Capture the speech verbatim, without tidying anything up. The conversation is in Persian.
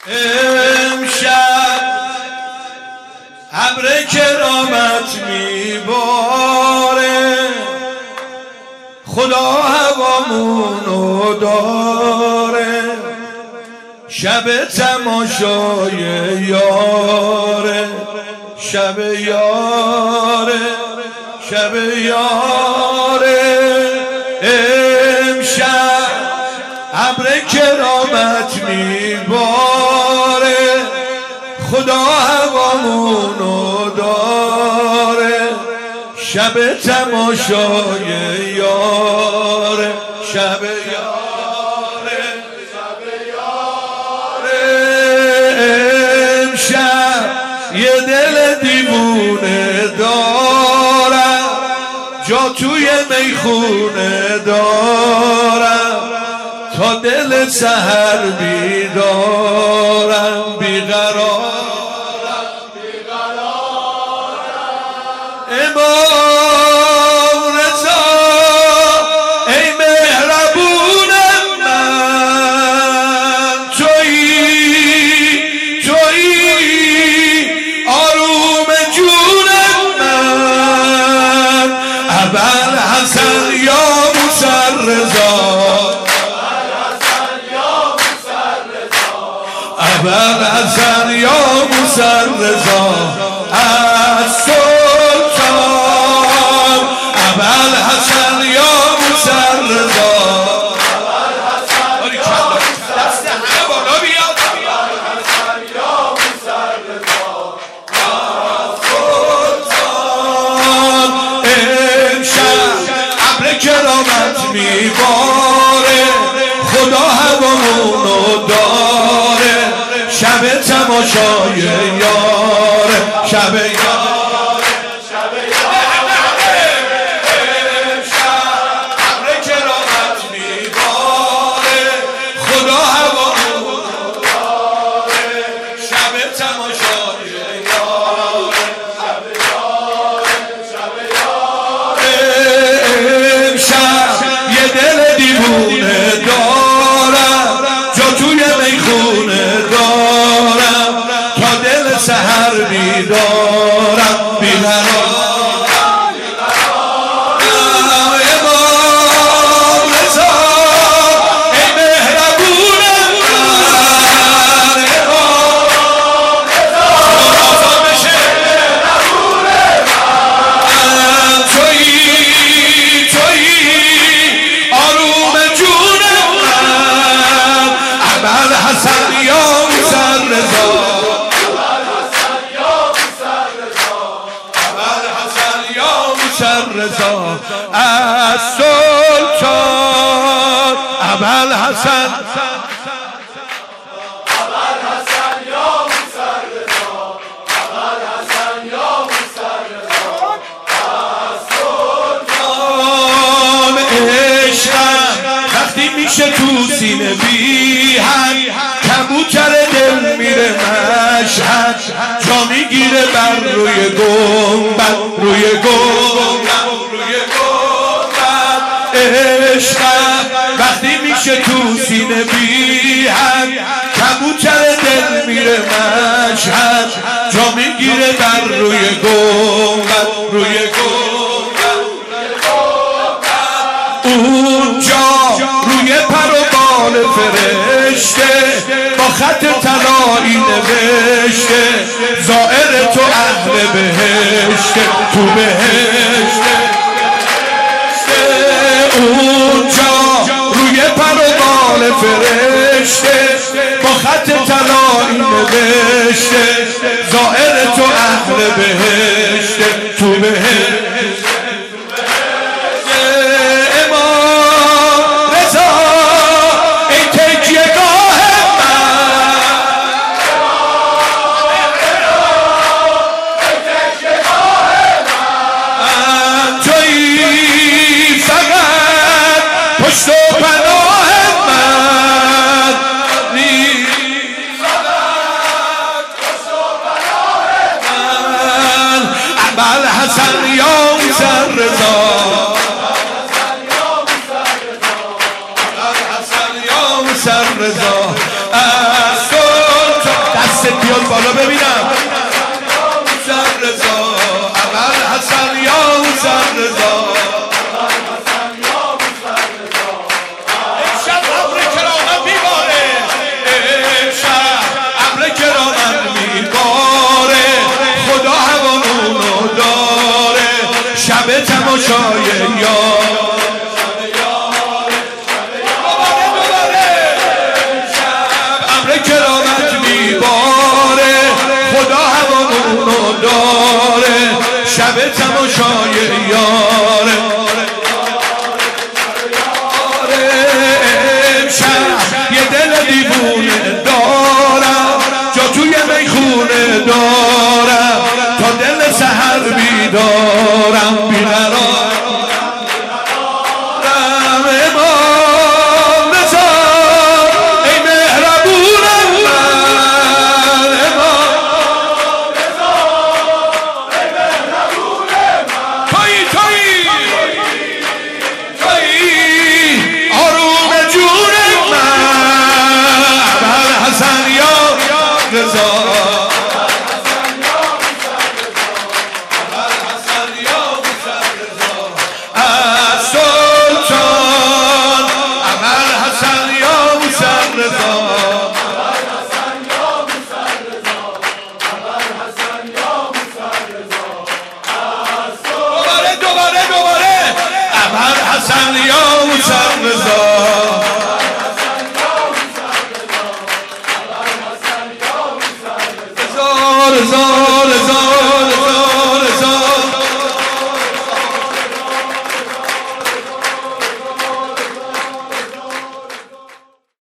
امشب ابر کرامت میباره، خدا هوامونو داره، شب تماشای یاره، شب یاره، شب یاره. امشب ابر کرامت میباره، خدا هوامونو داره، شب تماشای یاره، شب یاره، شب یاره. امشب یه دل دیوونه دارم، جا توی میخونه دارم، تا دل سحر بیدارم، بیقرارم، بیقرارم. امام رضا ای مهربون من، تویی تویی آروم جون من، ابوالحسن یا موسی رضا، ابوالحسن یا موسی رضا از سلطان، ابوالحسن یا موسی رضا، دست همه بالا بیاد، ابوالحسن یا موسی رضا از سلطان. امشب ابر کرامت میباره، خدا هوامونو داره، شب تماشای یاره، شب یاره، شب یاره. امشب ابر کرامت میباره، خدا هوامونو داره، شب تماشای یاره، شب یاره، شب یاره. امشب یه دل دیوونه دارم، جا توی میخونه دارم، تا دل سحر بیدارم، بیقرارم. امام رضا ای مهربون من، امام رضا بشه مهربون من، تویی تویی آروم جون من، ابوالحسن یا موسی رضا، رضا از سلطان، ابوالحسن، ابوالحسن یا موسی رضا، ابوالحسن یا موسی رضا از سلطان. عشقم وقتی میشه تو سینه بی‌حد، کبوتر دل میره مشهد، جا میگیره بر روی گنبد، روی گنبد، روی گنبد. عشقم وقتی میشه تو سینه بی‌حد، کبوتر دل میره مشهد، جا میگیره بر روی گنبد، روی گنبد. اونجا روی پر و بال فرشته با خط طلایی نوشته، زائر تو اهل بهشته، تو بهشته. اونجا روی پر و بال فرشته با خط طلایی نوشته، زائر تو اهل بهشته، تو بهشته. پشت و پناه من، پشت و پناه من، ابوالحسن یا موسی رضا، ابوالحسن یا موسی رضا از تماشای یار امر کرامت میباره خدا هوامونو داره شب تماشای یاره امشب یه دل دیوونه دارم جا توی میخونه دارم تا دل سحر بیدارم بیقرارم امام رضا ای مهربونم من امام رضا ای مهربون من تویی تویی تویی آروم جون من ابوالحسن یا رضا حسن یا موسر رضا رضا رضا